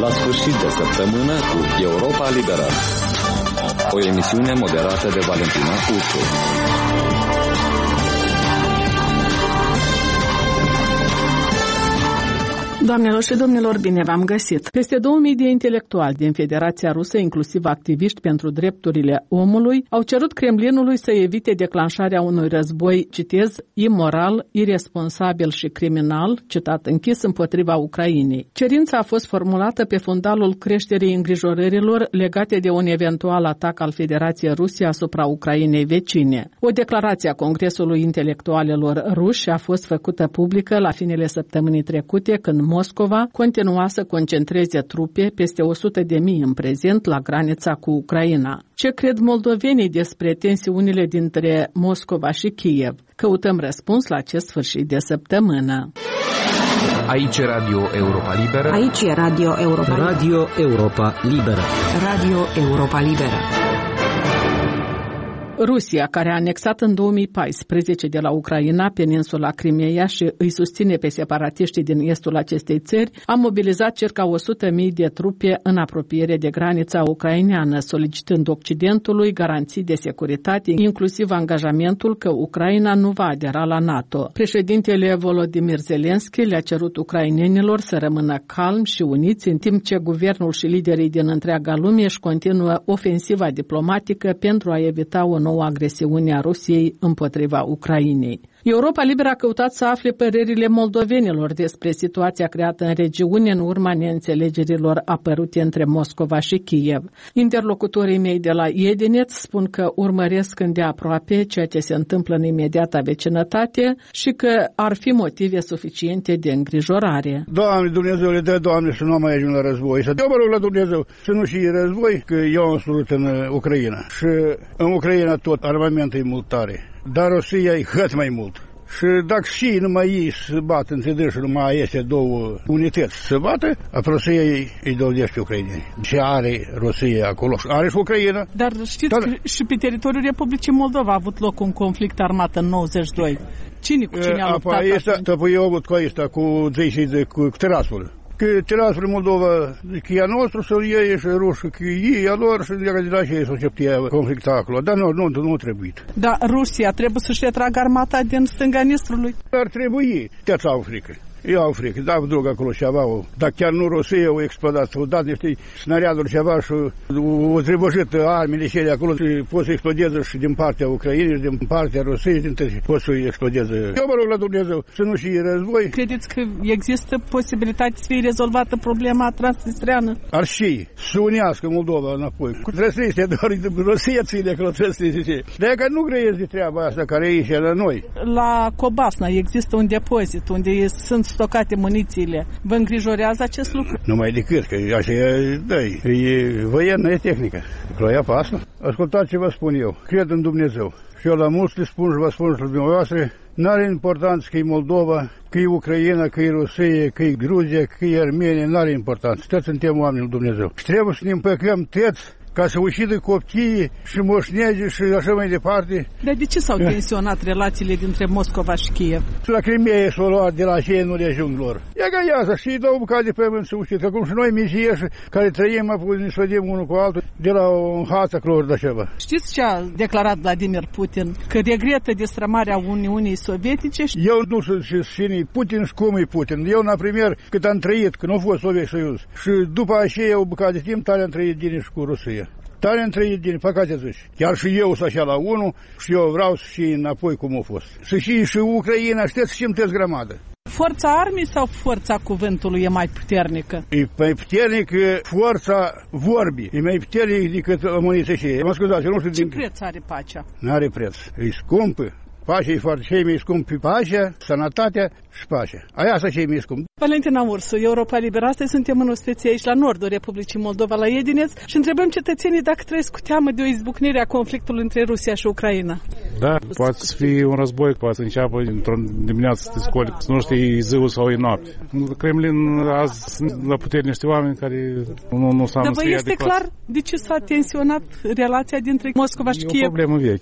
la sfârșit de săptămână cu Europa Liberă. O emisiune moderată de Valentina Ursu. Doamnelor și domnilor, bine v-am găsit! Peste 2000 de intelectuali din Federația Rusă, inclusiv activiști pentru drepturile omului, au cerut Kremlinului să evite declanșarea unui război, citez, imoral, iresponsabil și criminal, citat închis, împotriva Ucrainei. Cerința a fost formulată pe fundalul creșterii îngrijorărilor legate de un eventual atac al Federației Ruse asupra Ucrainei vecine. O declarație a Congresului Intelectualilor ruși a fost făcută publică la finele săptămânii trecute, când Moscova continua să concentreze trupe, peste 100.000 în prezent, la granița cu Ucraina. Ce cred moldovenii despre tensiunile dintre Moscova și Kiev? Căutăm răspuns la acest sfârșit de săptămână. Aici e Radio Europa Liberă. Aici e Radio Europa Liberă. Radio Europa Liberă. Radio Europa Liberă. Rusia, care a anexat în 2014 de la Ucraina peninsula Crimeea și îi susține pe separatiștii din estul acestei țări, a mobilizat circa 100.000 de trupe în apropiere de granița ucraineană, solicitând Occidentului garanții de securitate, inclusiv angajamentul că Ucraina nu va adera la NATO. Președintele Volodymyr Zelensky le-a cerut ucrainenilor să rămână calmi și uniți, în timp ce guvernul și liderii din întreaga lume își continuă ofensiva diplomatică pentru a evita o nouă agresiune a Rusiei împotriva Ucrainei. Europa Liberă a căutat să afle părerile moldovenilor despre situația creată în regiune în urma neînțelegerilor apărute între Moscova și Kiev. Interlocutorii mei de la Edinet spun că urmăresc îndeaproape ceea ce se întâmplă în imediata vecinătate și că ar fi motive suficiente de îngrijorare. Doamne, Dumnezeu le dă, Doamne, să nu mai ajung la război. Să eu mă rog la Dumnezeu să nu fie război, că eu am slujit în Ucraina. Și în Ucraina tot armamentul e mult tare, dar Rusia e cât mai mult. Și dacă și numai ei se bat între dâși, numai este două unități să bată, Rusia îi dolește ucraineni. Ce are Rusia acolo? Are și Ucraina. Dar știți că și pe teritoriul Republicii Moldova a avut loc un conflict armat în 92. Cine cu cine a luptat atunci? Apoi eu avut cu asta, cu Tiraspol. Că Tiraspol Moldova, că e a nostru să-l iei și rușii, că ei a lor și de la ce să începea conflicta acolo. Dar nu trebuie. Dar Rusia trebuie să-și retragă armata din stânga Nistrului? Ar trebui. Te-ați au frică. Eu au frică, dau drog acolo ceva, dar chiar nu Rusia au explodat, au dat niște snariaduri ceva și au trebășit armele și acolo și pot să explodeze și din partea Ucrainei și din partea Rusiei, pot să explodeze. Eu mă rog la Dumnezeu să nu fie război. Credeți că există posibilitatea să fie rezolvată problema transnistreană? Ar și să unească Moldova înapoi. Cu Transnistria, doar Rusia ține acolo Transnistria. Dacă nu grăiesc de treaba asta care e aici la noi. La Cobasna există un depozit unde sunt stocate munițiile. Vă îngrijorează acest lucru? Numai decât, că așa e voienă, e tehnică. Croia pe asta. Ascultați ce vă spun eu. Cred în Dumnezeu. Și eu la mulți le spun și vă spun și la dumneavoastră, n-are importanță că e Moldova, că e Ucraina, că e Rusia, că e Gruzia, că e Armenia, n-are importanță. Toți suntem oameni lui Dumnezeu. Și trebuie să ne împăcăm toți ca să ucidă copiii și moșnege și așa mai departe. Dar de ce s-au tensionat relațiile dintre Moscova și Kiev? La Crimea s-au luat de la cei nu le ajung lor. Ia ca iasă și dau bucate de pământ să ucid. Că acum și noi mizieși care trăim, apoi ne sfădim unul cu altul de la un hață clor de ceva. Știți ce a declarat Vladimir Putin? Că regretă destrămarea Uniunii Sovietice? Eu nu știu cine e Putin și cum e Putin. Eu, la premier, cât am trăit, că nu a fost Soviet Soiuz. Și după aceea, o bucată de timp, tare am trăit din și cu Rusia. Tare am trăit din păcate zici. Chiar și eu sunt așa la unul și eu vreau să și înapoi cum a fost. Să și Ucraina, știți, și îmi grămadă. Forța armii sau forța cuvântului e mai puternică? E mai puternică forța vorbii. E mai puternic decât amuniția și ei. Mă scuzați, eu nu știu Ce preț are pacea? N-are preț. E scumpă. Pacea e foarte cei mai scumpi. Pacea, sănătatea și pacea. Aia să cei mai scumpi. Valentina Ursu, Europa Liberă. Astăzi suntem în ospecie aici la nordul Republicii Moldova, la Edineț, și întrebăm cetățenii dacă trăiesc cu teamă de o izbucnire a conflictului între Rusia și Ucraina. Da, poate să fie un război, poate să înceapă într-o dimineață să te scoli, să nu știi ziua sau e noapte. Kremlin azi sunt la putere niște oameni care nu s-au Dar vă este clar de ce s-a tensionat relația dintre Moscova și Kiev? E o problemă veche.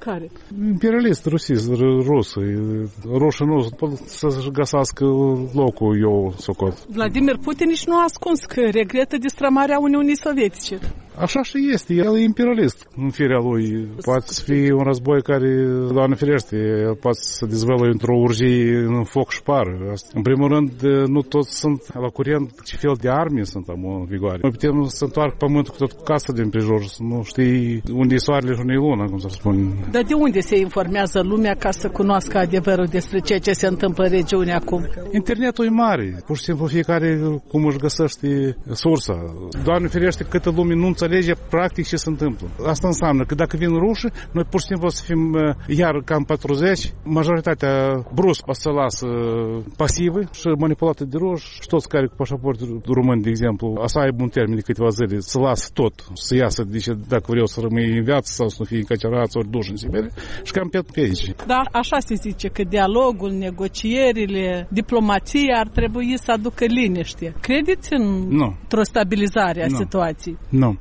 Care? Imperialist, rusist, rus. Rușii nu pot să-și găsească locul, eu socot. Vladimir Putin nici nu a ascuns că regretă destrămarea Uniunii Sovietice. Așa și este. El e imperialist în firea lui. Poate să fie un război care, Doamne ferește, el poate să dezvăluie într-o urgie în foc și par. În primul rând, nu toți sunt la curent ce fel de arme sunt în vigoare. Noi putem să întoarcă pământul cu tot cu casa din prejur, să nu știi unde e soarele și unde e luna, cum să spun. Dar de unde se informează lumea ca să cunoască adevărul despre ceea ce se întâmplă în regiune acum? Internetul e mare. Pur și simplu fiecare cum își găsește sursa. Doamne ferește, câtă lume nu înțelege practic ce se întâmplă. Asta înseamnă că dacă vin rușii, noi pur și simplu o să fim iar cam 40, majoritatea brusc o să lasă pasive și manipulate de ruși și toți care cu pașaport român, de exemplu, o să aibă un termen de câteva zile, să lasă tot, să iasă, deci dacă vreau să rămâi în viață sau să nu fie încăcerați ori duși în Siberia și cam pe aici. Da, așa se zice, că dialogul, negocierile, diplomația ar trebui să aducă liniște. Credeți într-o stabilizare a situației? Nu.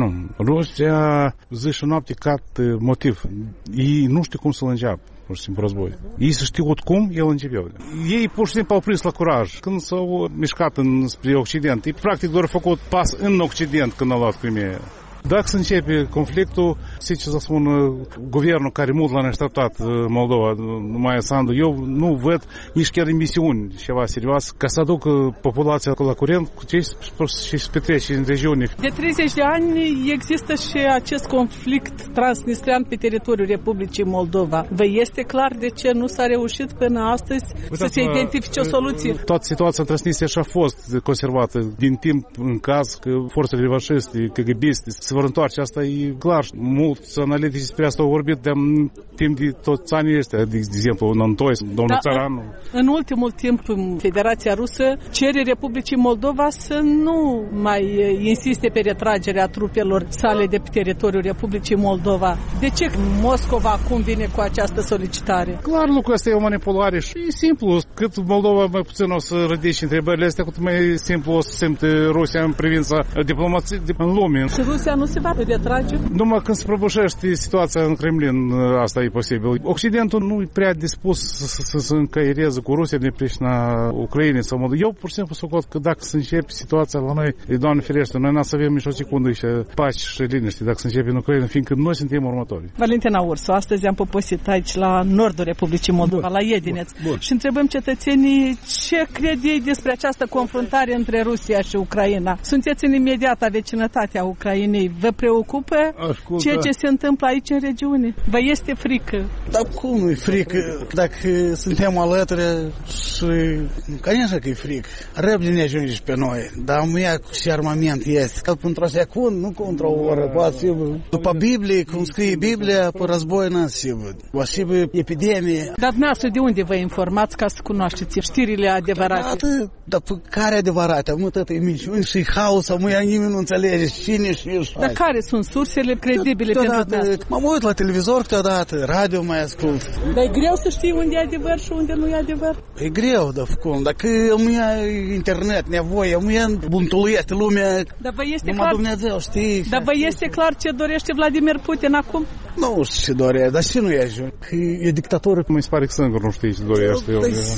Rusia zi și noapte cat motiv. Ei nu știu cum să-l înceapă. Pur și simplu război. Ei să știu cum, el începeau. Ei pur și simplu au prins la curaj. Când s-au mișcat spre Occident, ei practic doar făcut pas în Occident când au luat Crimea. Dacă se începe conflictul, ce să spun, guvernul care mult l-a înștătat Moldova, numai Sandu, eu nu văd nici chiar emisiuni ceva serios ca să aducă populația la curent cu ce se petrece în regiune. De 30 de ani există și acest conflict transnistrian pe teritoriul Republicii Moldova. Vă este clar de ce nu s-a reușit până astăzi să se identifice o soluție? Toată situația în Transnistria și-a fost conservată din timp în caz că forțele revanșiste, KGB-iste se vor întoarce. Asta e clar. Mulți analitici despre asta au vorbit de timp de toți anii ăștia. De exemplu, Nantoi, domnul Țăranu. În ultimul timp, Federația Rusă cere Republicii Moldova să nu mai insiste pe retragerea trupelor sale de pe teritoriul Republicii Moldova. De ce Moscova acum vine cu această solicitare? Clar, lucrul ăsta e o manipulare și e simplu. Cât Moldova mai puțin o să ridice întrebările astea, cât mai simplu o să simte Rusia în privința diplomației în lume. Și Rusia nu se va retrage? Numai când se prăbușește situația în Kremlin, asta e posibil. Occidentul nu e prea dispus să se încaiereze cu Rusia din pricina Ucrainei sau Moldova. Eu pur și simplu socot că dacă se începe situația la noi, Doamne ferește, noi n-am să avem nici o secundă și pace și liniște dacă se începe în Ucraina, fiindcă noi suntem următori. Valentina Ursu, astăzi am poposit aici la nordul Republicii Moldova, la Iedineț, și întrebăm cetățenii ce cred ei despre această confruntare între Rusia și Ucraina. Sunteți în imediata vecinătate a Ucrainei. Vă preocupă ceea ce se întâmplă aici în regiune? Vă este frică? Dar cum nu e frică? Dacă suntem alături și... Конечно că e frică. Răbde ne ajunge și pe noi. Dar mâia cu ce armament este. Că într-o secundă, nu cu într-o oră. După Biblie, cum scrie Biblia, pe război n-a sigur. O sigur epidemie. Dar dumneavoastră de unde vă informați ca să cunoașteți știrile adevărate? Dar care adevărate? Mă, tătă, e minciuni și haos, mâia nimeni nu înțelege cine și eu. Dar care sunt sursele credibile pentru dumneavoastră? Mă uit la televizor câteodată, radio mai ascult. Dar e greu să știi unde e adevăr și unde nu e adevăr? E greu, dar cum? Dacă mâia internet, nevoie, mâia buntuluiește lumea, dar vă este numai clar... Dumnezeu, știi? Dar vă este clar ce dorește Vladimir Putin acum? Nu știu ce dorește, dar și nu e ajung. E dictatoră. Mi se pare că singur nu știi ce dorește.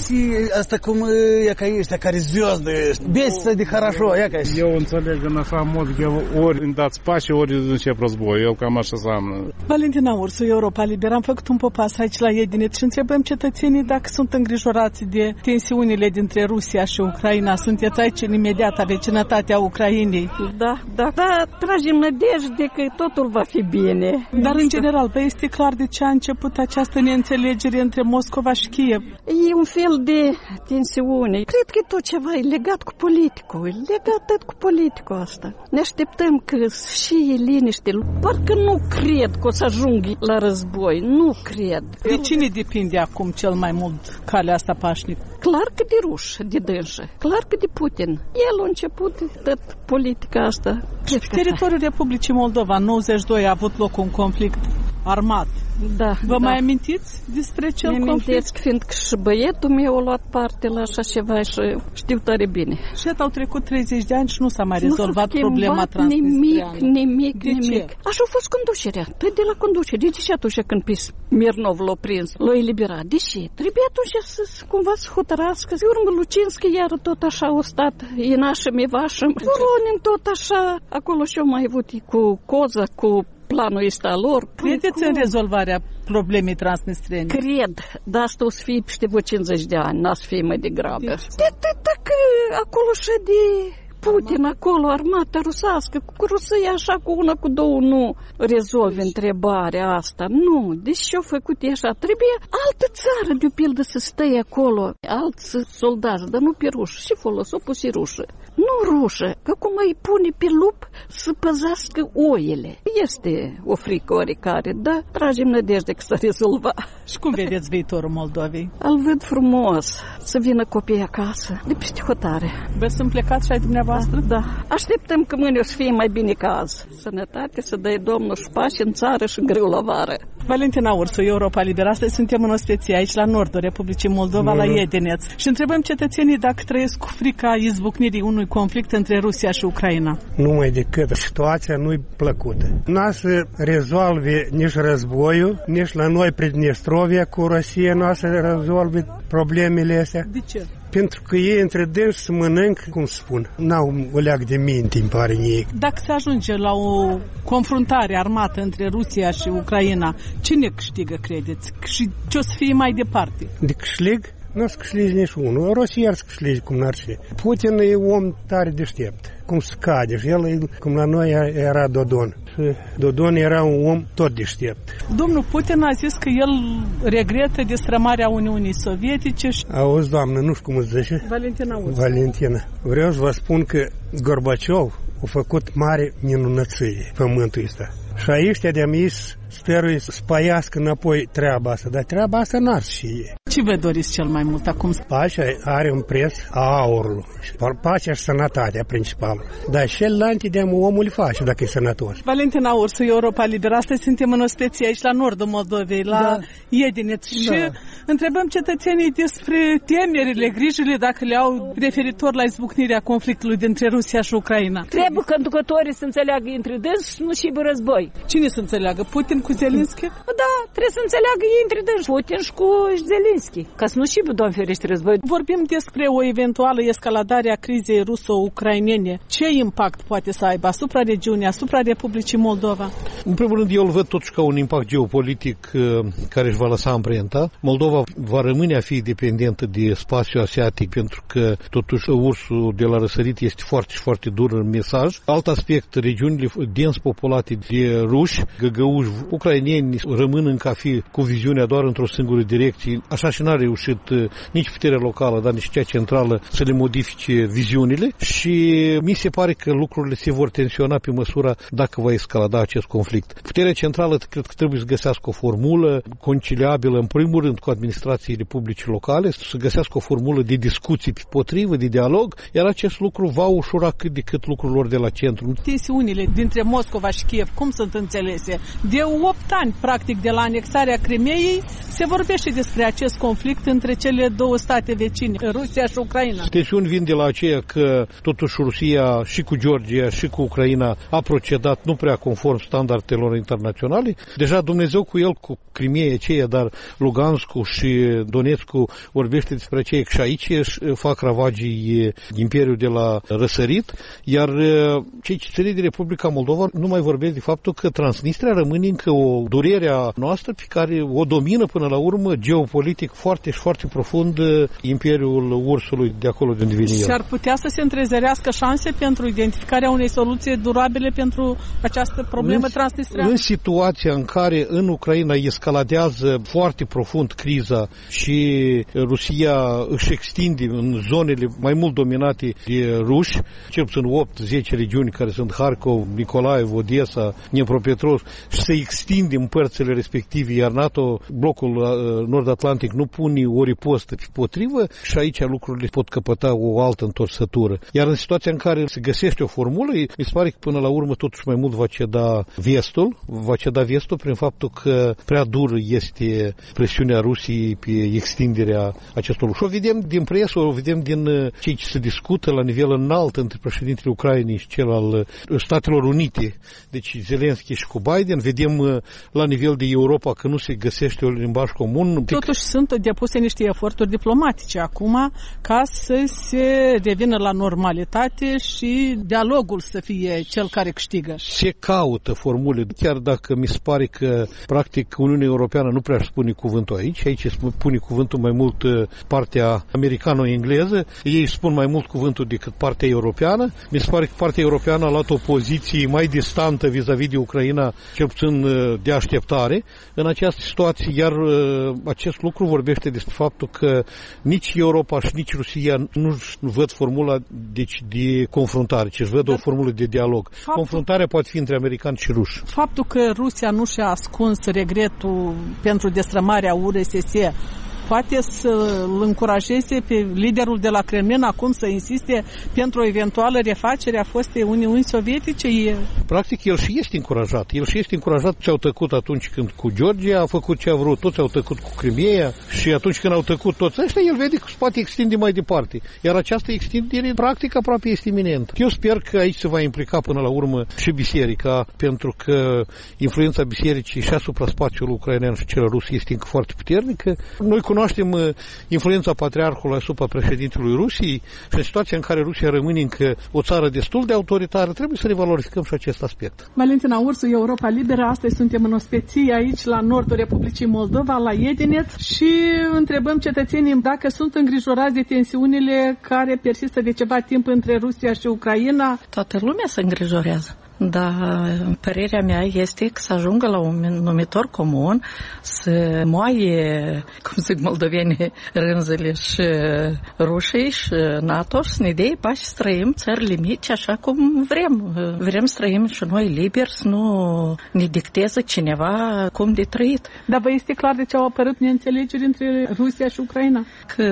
Asta cum e ca ăștia care zviozde, besă de хорошо, e ca așa. Eu înțeleg în așa mod că ori îmi dați pace, ori încep război. El cam așa înseamnă. Valentina Ursu, Europa Liberă. Am făcut un popas aici la Iedineț și întrebăm cetățenii dacă sunt îngrijorați de tensiunile dintre Rusia și Ucraina. Sunteți aici în imediata vecinătate a Ucrainei. Da, tragem nădejde că totul va fi bine. Dar în general, vă este clar de ce a început această neînțelegere între Moscova și Kiev? E un fel de tensiune. Cred că tot ceva e legat cu politicul. E legat tot cu politicul asta. Ne așteptăm că și e liniște. Parcă nu cred că o să ajung la război. Nu cred. De cine depinde acum cel mai mult calea asta pașnică? Clar că de ruși, de dânsă. Clar că de Putin. El a început tot politica asta. Pe teritoriul Republicii Moldova, în 92 a avut loc un conflict armat Da. Vă mai amintiți despre cel conflict? Mi-amintesc, fiindcă și băietul meu a luat parte la așa ceva și știu tare bine. Și au trecut 30 de ani și nu s-a mai rezolvat problema transnistreană. Nimic. Așa a fost conducerea. Tot de la conducere. De ce atunci când Smirnov l-a prins, l-a eliberat? De ce? Trebuie atunci cumva să hotărască. Pe urmă Lucinski iară tot așa a stat, Inașăm, Evașăm, Voronin tot așa. Acolo și-au mai avut cu Coza, cu planul ăsta lor. Credeți în rezolvarea problemei transnistrene? Cred, dar asta o să fie peste 50 de ani, n-a să fie mai degrabă. De atât că acolo și de Putin, acolo, armata rusească, cu Rusia așa, cu una, cu două, nu rezolve întrebarea asta. Nu, deci ce-au făcut ei așa? Trebuie altă țară, de pildă, să stai acolo, alți soldați, dar nu pe ruși. Și folos, o pus rușă. Nu rușă, că cum îi pune pe lup să păzească oile. Este o frică oricare, dar tragem nădejde că s-a rezolvat. Și cum vedeți viitorul Moldovei? Îl văd frumos, să vină copiii acasă, de peste hotare. Bă, sunt plecați și ai dumneavoastră? Da. Așteptăm că mâine o să fie mai bine ca azi. Sănătate, să dai Domnul și pace în țară și greu la vară. Valentina Ursu, Europa Liberă. Astăzi suntem în osteție aici la nordul Republicii Moldova, la Iedeneț. Și întrebăm cetățenii dacă trăiesc cu frica izbucnirii unui conflict între Rusia și Ucraina. Numai decât situația nu-i plăcută. N-a să rezolve nici războiul, nici la noi Pridnestrovia cu Rusia n-a să rezolve problemele astea. De ce? Pentru că ei între dânsi să mănâncă, cum spun, n-au o leac de minte, îmi pare ei. Dacă se ajunge la o confruntare armată între Rusia și Ucraina, cine câștigă, credeți? Și ce o să fie mai departe? De câștig? Nu o să câștigi nici unul. Rusia ar să câștigi cum n-ar fi. Putin e om tare deștept, cum se cade. Și el, cum la noi era Dodon. Și Dodon era un om tot deștept. Domnul Putin a zis că el regretă destrămarea Uniunii Sovietice și... Auzi, doamnă, nu știu cum îți zice? Valentina. Vreau să vă spun că Gorbaciov a făcut mare minunăție pământul ăsta. Și aici de-am zis, sperui să spăiască înapoi treaba asta, dar treaba asta n-ar și e. Ce vă doriți cel mai mult acum? Pacea are un preț a aurului. Pacea și sănătatea principală. Dar celelalte de omul le face dacă e sănătos. Valentina Ursu, Europa Liberă. Astăzi suntem în osteție aici la nordul Moldovei, la Iedeneț. Și întrebăm cetățenii despre temerile, grijile, dacă le au referitor la izbucnirea conflictului dintre Rusia și Ucraina. Trebuie conducătorii să înțeleagă între dânsi și nu și război. Cine să înțeleagă? Putin cu Zelenski? Da, trebuie să înțeleagă ei între dânsi. Putin și cu Zelenski. Ca să nu și Doamne ferește război. Vorbim despre o eventuală escaladare a crizei ruso-ucrainene. Ce impact poate să aibă asupra regiunii, asupra Republicii Moldova? În primul rând, eu îl văd totuși ca un impact geopolitic care își va lăsa amprenta. Moldova va rămâne a fi dependentă de spațiul asiatic, pentru că totuși ursul de la răsărit este foarte, foarte dur în mesaj. Alt aspect, regiunile dens populate de ruși, găgăuși, ucraineni rămân încă a fi cu viziunea doar într-o singură direcție. Așa și n-a reușit nici puterea locală, dar nici cea centrală să le modifice viziunile și mi se pare că lucrurile se vor tensiona pe măsura dacă va escalada acest conflict. Puterea centrală cred că trebuie să găsească o formulă conciliabilă, în primul rând cu administrațiile publice locale, să găsească o formulă de discuții potrivă, de dialog, iar acest lucru va ușura cât de cât lucrurilor de la centru. Tensiunile dintre Moscova și Kiev, cum sunt înțelese? De 8 ani, practic, de la anexarea Crimeei, se vorbește despre acest conflict între cele două state vecine, Rusia și Ucraina. Tensiuni vin de la aceea că totuși Rusia și cu Georgia și cu Ucraina a procedat nu prea conform standardelor internaționale. Deja Dumnezeu cu el, cu Crimeea aceea, dar Luganskul și Donetskul vorbește despre aceea că și aici fac ravagii Imperiul de la răsărit, iar cei ce ține de Republica Moldova nu mai vorbesc de faptul că Transnistria rămâne încă o durere a noastră pe care o domină până la urmă geopolitic foarte și foarte profund Imperiul Ursului de acolo de unde vine el. Și ar putea să se întrezărească șanse pentru identificarea unei soluții durabile pentru această problemă transnistreană? În situația în care în Ucraina escaladează foarte profund criza și Rusia își extinde în zonele mai mult dominate de ruși, cel puțin 8-10 regiuni care sunt Harkov, Nikolaev, Odessa, Dnipropetrovsk, și se extinde în părțile respective, iar NATO, blocul nord-atlantic, nu pune o ripostă potrivă și aici lucrurile pot căpăta o altă întorsătură. Iar în situația în care se găsește o formulă, mi se pare că până la urmă totuși mai mult va ceda vestul prin faptul că prea dur este presiunea Rusiei pe extinderea acestor lucruri. Și o vedem din presă, o vedem din cei ce se discută la nivel înalt între președintele Ucrainei și cel al Statelor Unite, deci Zelenski și cu Biden, vedem la nivel de Europa că nu se găsește un limbaj comun. Totuși sunt depuse niște eforturi diplomatice acum ca să se revină la normalitate și dialogul să fie cel care câștigă. Se caută formule, chiar dacă mi se pare că practic Uniunea Europeană nu prea spune cuvântul aici spune cuvântul mai mult partea americano-engleză, ei spun mai mult cuvântul decât partea europeană. Mi se pare că partea europeană a luat o poziție mai distantă vis-a-vis de Ucraina, cel puțin de așteptare în această situație, iar acest lucru vorbește despre faptul că nici Europa și nici Rusia nu văd formula de confruntare, ci își văd o formulă de dialog. Confruntarea poate fi între americani și ruși. Faptul că Rusia nu și-a ascuns regretul pentru destrămarea URSS poate să-l încurajeze pe liderul de la Kremlin acum să insiste pentru o eventuală refacere a fostei Uniuni Sovietice? Practic, el și este încurajat. Ce au tăcut atunci când cu Georgia a făcut ce a vrut, toți au tăcut cu Crimea și atunci când au tăcut toți ăștia, el vede că se poate extinde mai departe. Iar această extindere, practic, aproape este iminentă. Eu sper că aici se va implica până la urmă și biserica, pentru că influența bisericii și asupra spațiului ucrainean și cel rus este încă foarte puternică. Noi cunoaștem influența patriarhului asupra președintelui Rusiei și în situația în care Rusia rămâne încă o țară destul de autoritară, trebuie să revalorificăm și acest aspect. Valentina Ursu, Europa Liberă, astăzi suntem în ospeție aici la nordul Republicii Moldova, la Iedineț, și întrebăm cetățenii dacă sunt îngrijorați de tensiunile care persistă de ceva timp între Rusia și Ucraina. Toată lumea se îngrijorează. Dar părerea mea este că să ajungă la un numitor comun, să moaie, cum zic moldovenii, rânzele și rușii și NATO și să ne dea pași să trăim țările mici așa cum vrem. Vrem să trăim și noi liberi, să nu ne dicteze cineva cum de trăit. Dar vă este clar de ce au apărut neînțelegeri între Rusia și Ucraina? Că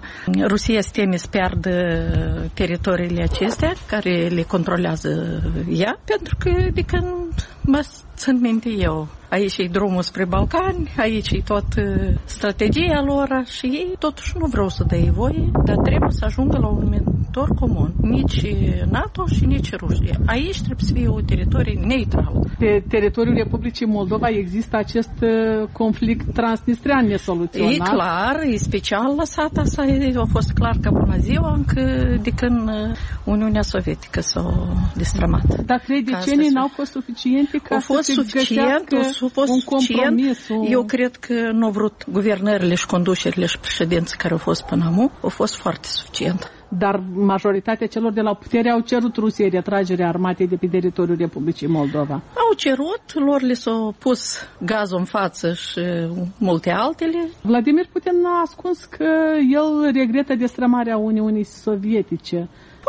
Rusia se teme să piardă teritoriile acestea care le controlează ea, pentru că de când mă țin minte eu, aici e drumul spre Balcani, aici e tot strategia lor și ei totuși nu vreau să dea voie, dar trebuie să ajungă la un numitor comun. Nici NATO și nici Rusia. Aici trebuie să fie o teritorie neutrală. Pe teritoriul Republicii Moldova există acest conflict transnistrean nesoluționat. E clar, e special lăsat asta, a fost clar ca până ziua încă de când Uniunea Sovietică s-a destrămat. Dar credicenii n-au fost suficiente ca să găsească un compromis? Eu cred că nu au vrut guvernările și conducerile și președinții care au fost până acum, au fost foarte suficient. Dar majoritatea celor de la putere au cerut Rusiei retragerea armatei de pe teritoriul Republicii Moldova. Au cerut, lor le s-au pus gazul în față și multe altele. Vladimir Putin a ascuns că el regretă destrămarea Uniunii Sovietice.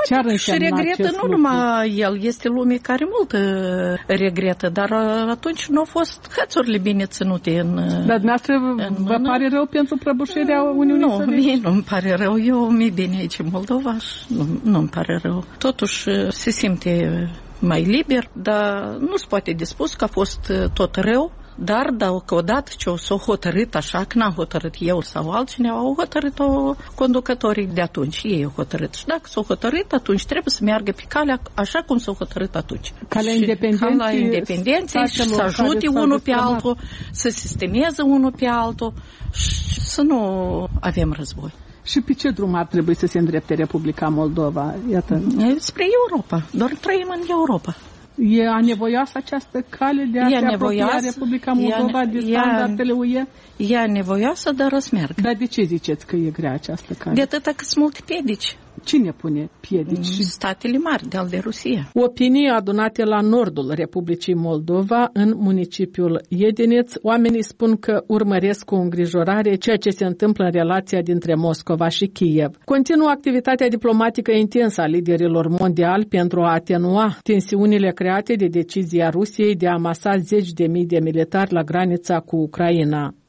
Și regretă nu numai el, este lume care mult regretă, dar atunci nu au fost hățurile bine ținute în... Dar dumneavoastră vă pare rău pentru prăbușirea Uniunii Sovietice? Nu, mie nu-mi pare rău, eu mi-e bine aici în Moldova și nu-mi pare rău. Totuși se simte mai liber, dar nu se poate de spus că a fost tot rău. Dar dacă odată ce s-o hotărât așa, că n-am hotărât eu sau altcineva, au hotărât-o conducătorii de atunci, ei au hotărât. Și dacă s-o hotărât, atunci trebuie să meargă pe calea așa cum s-o hotărât atunci. Calea independenței și să ajute unul pe altul, să sistemeze unul pe altul și să nu avem război. Și pe ce drum ar trebui să se îndrepte Republica Moldova? Iată. Spre Europa. Doar trăim în Europa. E anevoioasă această cale de a se apropia Republica Moldova de standardele UE? E anevoioasă, dar răsmeargă. Dar de ce ziceți că e grea această cale? De atâta că sunt multe piedici. Cine pune piedici? Statele mari de Rusia. Opinii adunate la nordul Republicii Moldova, în municipiul Iedineț, oamenii spun că urmăresc cu îngrijorare ceea ce se întâmplă în relația dintre Moscova și Kiev. Continuă activitatea diplomatică intensă a liderilor mondiali pentru a atenua tensiunile create de decizia Rusiei de a amasa 10.000 de militari la granița cu Ucraina.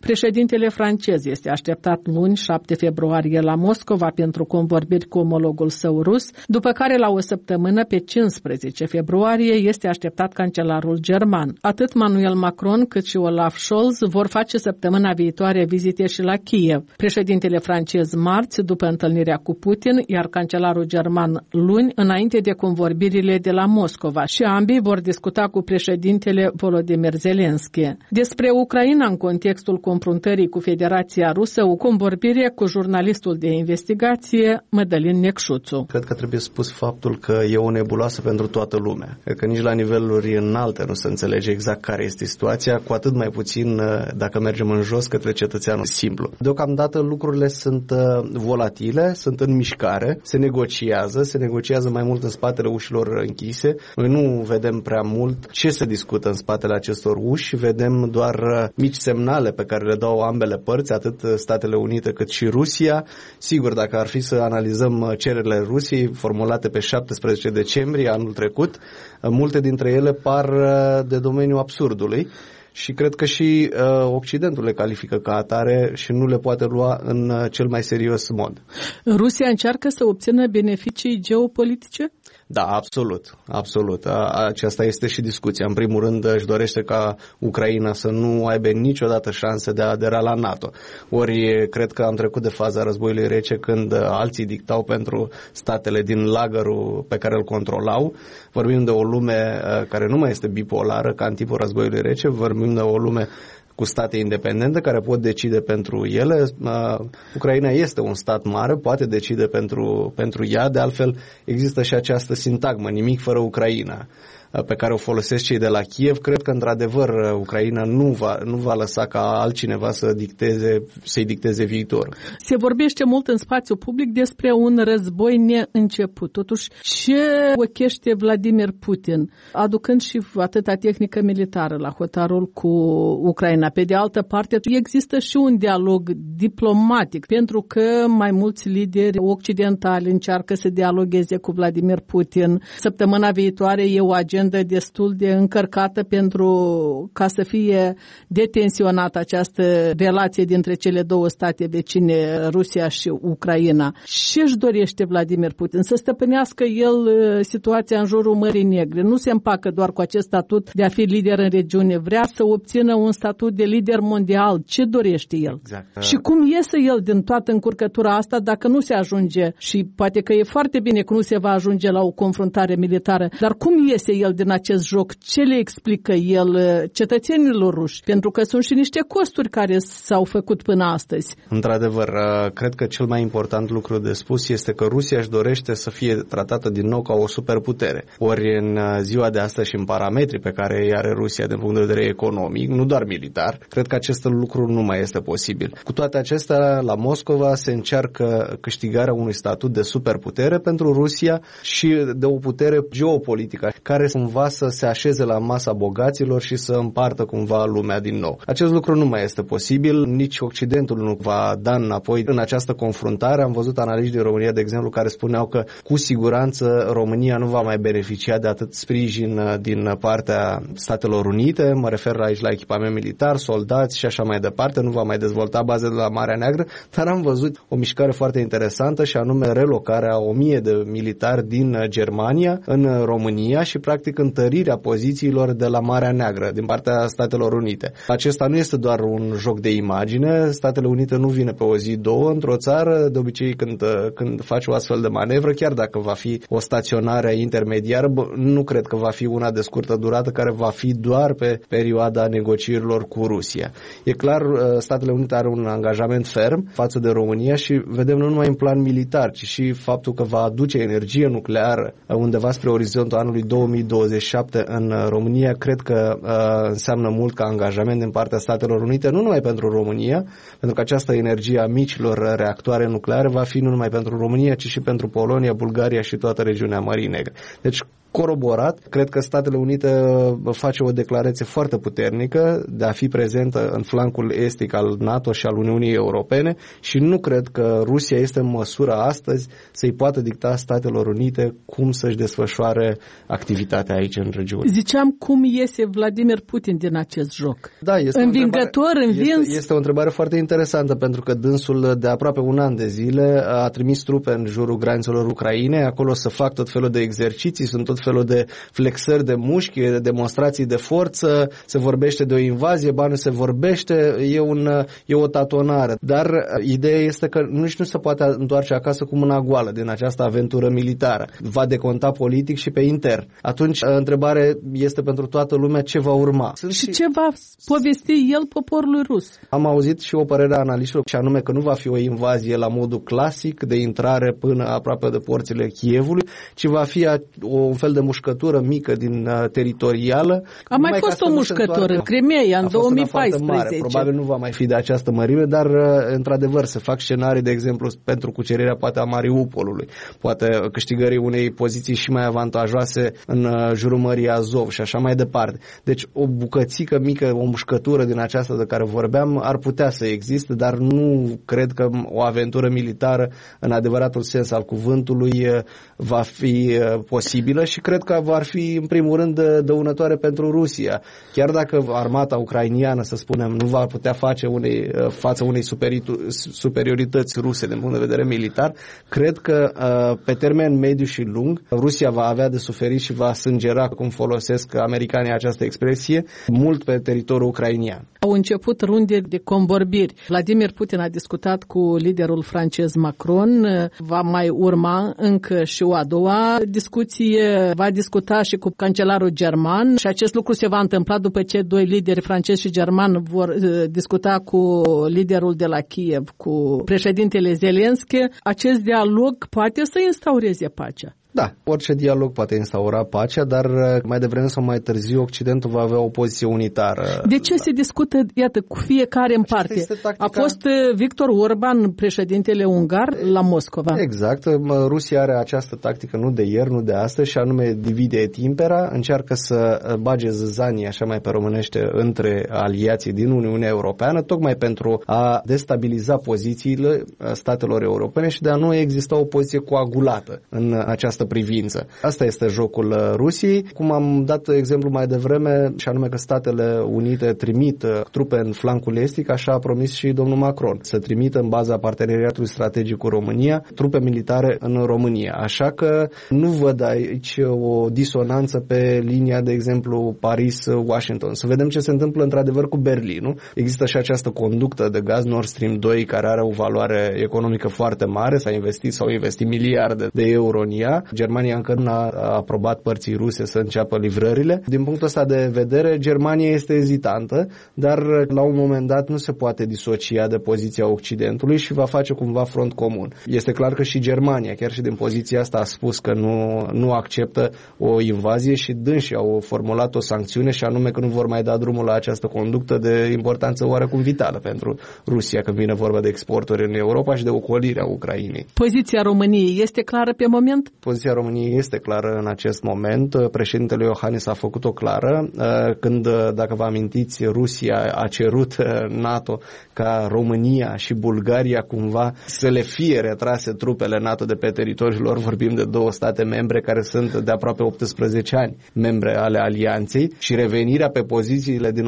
Președintele francez este așteptat luni, 7 februarie, la Moscova pentru convorbiri cu omologul său rus, după care la o săptămână, pe 15 februarie, este așteptat cancelarul german. Atât Emmanuel Macron cât și Olaf Scholz vor face săptămâna viitoare vizite și la Kiev. Președintele francez marți, după întâlnirea cu Putin, iar cancelarul german luni, înainte de convorbirile de la Moscova, și ambii vor discuta cu președintele Volodymyr Zelensky. Despre Ucraina în contextul confruntării cu Federația Rusă, o convorbire cu jurnalistul de investigație Mădălin Necșuțu. Cred că trebuie spus faptul că e o nebuloasă pentru toată lumea. Cred că nici la niveluri înalte nu se înțelege exact care este situația, cu atât mai puțin dacă mergem în jos către cetățeanul simplu. Deocamdată lucrurile sunt volatile, sunt în mișcare, se negociază mai mult în spatele ușilor închise. Noi nu vedem prea mult ce se discută în spatele acestor uși, vedem doar mici semnale pe care le dau ambele părți, atât Statele Unite cât și Rusia. Sigur, dacă ar fi să analizăm cererile Rusiei formulate pe 17 decembrie anul trecut, multe dintre ele par de domeniul absurdului. Și cred că și Occidentul le califică ca atare și nu le poate lua în cel mai serios mod. Rusia încearcă să obțină beneficii geopolitice? Da, absolut. Aceasta este și discuția. În primul rând își dorește ca Ucraina să nu aibă niciodată șanse de a adera la NATO. Ori cred că am trecut de faza războiului rece când alții dictau pentru statele din lagărul pe care îl controlau. Vorbim de o lume care nu mai este bipolară ca în timpul războiului rece, vorbim de o lume cu state independente care pot decide pentru ele. Ucraina este un stat mare, poate decide pentru ea, de altfel există și această sintagmă, nimic fără Ucraina, pe care o folosesc cei de la Kiev. Cred că, într-adevăr, Ucraina nu va lăsa ca altcineva să-i dicteze viitorul. Se vorbește mult în spațiu public despre un război neînceput. Totuși, ce ochește Vladimir Putin, aducând și atâta tehnică militară la hotarul cu Ucraina? Pe de altă parte, există și un dialog diplomatic, pentru că mai mulți lideri occidentali încearcă să dialogueze cu Vladimir Putin. Săptămâna viitoare e o agendă destul de încărcată ca să fie detensionată această relație dintre cele două state vecine, Rusia și Ucraina. Ce își dorește Vladimir Putin? Să stăpânească el situația în jurul Mării Negre. Nu se împacă doar cu acest statut de a fi lider în regiune. Vrea să obțină un statut de lider mondial. Ce dorește el? Exact. Și cum iese el din toată încurcătura asta dacă nu se ajunge, și poate că e foarte bine că nu se va ajunge la o confruntare militară, dar cum iese el din acest joc? Ce le explică el cetățenilor ruși? Pentru că sunt și niște costuri care s-au făcut până astăzi. Într-adevăr, cred că cel mai important lucru de spus este că Rusia își dorește să fie tratată din nou ca o superputere. Ori în ziua de astăzi și în parametrii pe care îi are Rusia din punct de vedere economic, nu doar militar, cred că acest lucru nu mai este posibil. Cu toate acestea, la Moscova se încearcă câștigarea unui statut de superputere pentru Rusia și de o putere geopolitică care cumva să se așeze la masa bogaților și să împartă cumva lumea din nou. Acest lucru nu mai este posibil, nici Occidentul nu va da înapoi în această confruntare. Am văzut analiști din România, de exemplu, care spuneau că cu siguranță România nu va mai beneficia de atât sprijin din partea Statelor Unite, mă refer aici la echipament militar, soldați și așa mai departe, nu va mai dezvolta baze de la Marea Neagră, dar am văzut o mișcare foarte interesantă și anume relocarea 1000 de militari din Germania în România și practic întărirea pozițiilor de la Marea Neagră din partea Statelor Unite. Acesta nu este doar un joc de imagine. Statele Unite nu vine pe o zi, două într-o țară. De obicei când faci o astfel de manevră, chiar dacă va fi o staționare intermediară, nu cred că va fi una de scurtă durată care va fi doar pe perioada negocierilor cu Rusia. E clar, Statele Unite are un angajament ferm față de România și vedem nu numai în plan militar, ci și faptul că va aduce energie nucleară undeva spre orizontul anului 2027 în România. Cred că înseamnă mult ca angajament din partea Statelor Unite, nu numai pentru România, pentru că această energie a micilor reactoare nucleare va fi nu numai pentru România, ci și pentru Polonia, Bulgaria și toată regiunea Mării Negre. Deci coroborat. Cred că Statele Unite face o declarație foarte puternică de a fi prezentă în flancul estic al NATO și al Uniunii Europene și nu cred că Rusia este în măsură astăzi să-i poată dicta Statelor Unite cum să-și desfășoare activitatea aici în regiune. Ziceam cum iese Vladimir Putin din acest joc. Da, învingător, învins? Este o întrebare foarte interesantă, pentru că dânsul de aproape un an de zile a trimis trupe în jurul granițelor Ucrainei, acolo să fac tot felul de exerciții, sunt tot felul de flexări de mușchi, de demonstrații de forță, se vorbește de o invazie, nu se vorbește, e o tatonare. Dar ideea este că nici nu se poate întoarce acasă cu mâna goală din această aventură militară. Va deconta politic și pe intern. Atunci, întrebarea este pentru toată lumea ce va urma. Și ce va povesti el poporului rus? Am auzit și o părere a analiștilor, și anume că nu va fi o invazie la modul clasic de intrare până aproape de porțile Kievului, ci va fi un fel de mușcătură mică din teritorială. A mai fost o mușcătură, Crimeea, în 2014. Mare. Probabil nu va mai fi de această mărime, dar într-adevăr se fac scenarii, de exemplu, pentru cucerirea poate a Mariupolului, poate câștigării unei poziții și mai avantajoase în jurul Mării Azov și așa mai departe. Deci o bucățică mică, o mușcătură din aceasta de care vorbeam ar putea să existe, dar nu cred că o aventură militară în adevăratul sens al cuvântului va fi posibilă și cred că va fi în primul rând dăunătoare pentru Rusia. Chiar dacă armata ucrainiană, să spunem, nu va putea face față unei superiorități ruse din punct de vedere militar, cred că pe termen mediu și lung Rusia va avea de suferit și va sângera, cum folosesc americanii această expresie, mult pe teritoriul ucrainian. Au început runde de convorbiri. Vladimir Putin a discutat cu liderul francez Macron, va mai urma încă și o a doua discuție, va discuta și cu cancelarul german și acest lucru se va întâmpla după ce doi lideri francezi și german vor discuta cu liderul de la Kiev, cu președintele Zelensky. Acest dialog poate să instaureze pacea. Da, orice dialog poate instaura pacea, dar mai devreme sau mai târziu Occidentul va avea o poziție unitară. De ce se discută, iată, cu fiecare în parte? A fost Victor Orban, președintele ungar, la Moscova. Exact. Rusia are această tactică nu de ieri, nu de astăzi, și anume divide et impera, încearcă să bage zăzanii, așa mai pe românește, între aliații din Uniunea Europeană, tocmai pentru a destabiliza pozițiile statelor europene și de a nu exista o poziție coagulată în această privință. Asta este jocul Rusiei. Cum am dat exemplu mai devreme, și anume că Statele Unite trimit trupe în flancul estic, așa a promis și domnul Macron, să trimită în baza parteneriatului strategic cu România trupe militare în România. Așa că nu văd aici o disonanță pe linia, de exemplu, Paris-Washington. Să vedem ce se întâmplă într-adevăr cu Berlinul. Există și această conductă de gaz Nord Stream 2 care are o valoare economică foarte mare, s-au investit miliarde de euro în ea. Germania încă nu a aprobat părții ruse să înceapă livrările. Din punctul ăsta de vedere, Germania este ezitantă, dar la un moment dat nu se poate disocia de poziția Occidentului și va face cumva front comun. Este clar că și Germania, chiar și din poziția asta, a spus că nu acceptă o invazie și dânsii au formulat o sancțiune și anume că nu vor mai da drumul la această conductă de importanță oarecum vitală pentru Rusia când vine vorba de exporturi în Europa și de ocolirea Ucrainei. Poziția României este clară pe moment? Poziția României este clară în acest moment. Președintele Iohannis a făcut-o clară când, dacă vă amintiți, Rusia a cerut NATO ca România și Bulgaria cumva să le fie retrase trupele NATO de pe teritoriul lor. Vorbim de două state membre care sunt de aproape 18 ani membre ale alianței și revenirea pe pozițiile din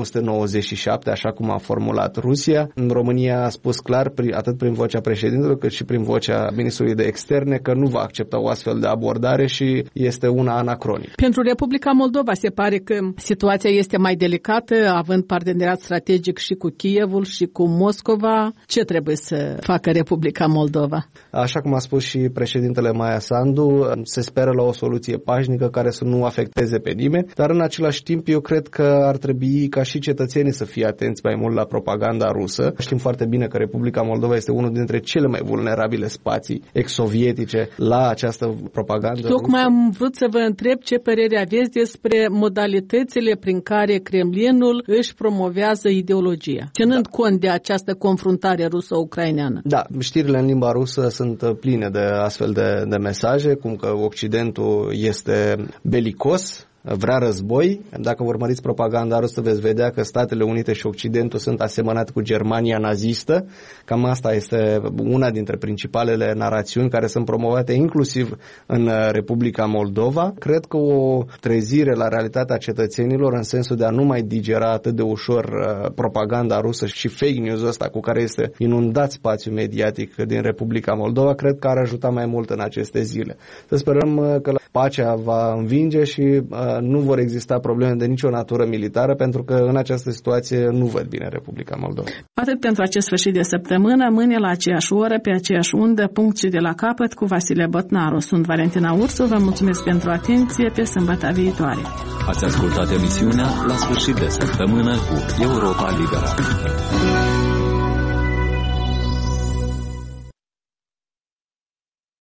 1997, așa cum a formulat Rusia. România a spus clar, atât prin vocea președintelui cât și prin vocea ministrului de externe, că nu va accepta o astfel de abordare și este una anacronică. Pentru Republica Moldova se pare că situația este mai delicată, având parteneriat strategic și cu Kievul și cu Moscova. Ce trebuie să facă Republica Moldova? Așa cum a spus și președintele Maia Sandu, se speră la o soluție pașnică care să nu afecteze pe nimeni, dar în același timp eu cred că ar trebui ca și cetățenii să fie atenți mai mult la propaganda rusă. Știm foarte bine că Republica Moldova este unul dintre cele mai vulnerabile spații ex-sovietice la această această propagandă Tocmai rusă. am vrut să vă întreb ce părere aveți despre modalitățile prin care Kremlinul își promovează ideologia, ținând cont de această confruntare rusă-ucraineană. Da, știrile în limba rusă sunt pline de astfel de mesaje, cum că Occidentul este belicos, vrea război. Dacă vă urmăriți propaganda rusă, veți vedea că Statele Unite și Occidentul sunt asemănate cu Germania nazistă. Cam asta este una dintre principalele narațiuni care sunt promovate inclusiv în Republica Moldova. Cred că o trezire la realitatea cetățenilor în sensul de a nu mai digera atât de ușor propaganda rusă și fake news ăsta cu care este inundat spațiul mediatic din Republica Moldova, cred că ar ajuta mai mult în aceste zile. Să sperăm că pacea va învinge și nu vor exista probleme de nicio natură militară, pentru că în această situație nu văd bine Republica Moldova. Atât pentru acest sfârșit de săptămână, mâine la aceeași oră, pe aceeași undă, punct și de la capăt, cu Vasile Botnaru. Sunt Valentina Ursu, vă mulțumesc pentru atenție, pe sâmbătă viitoare. Ați ascultat emisiunea La sfârșit de săptămână cu Europa Liberă.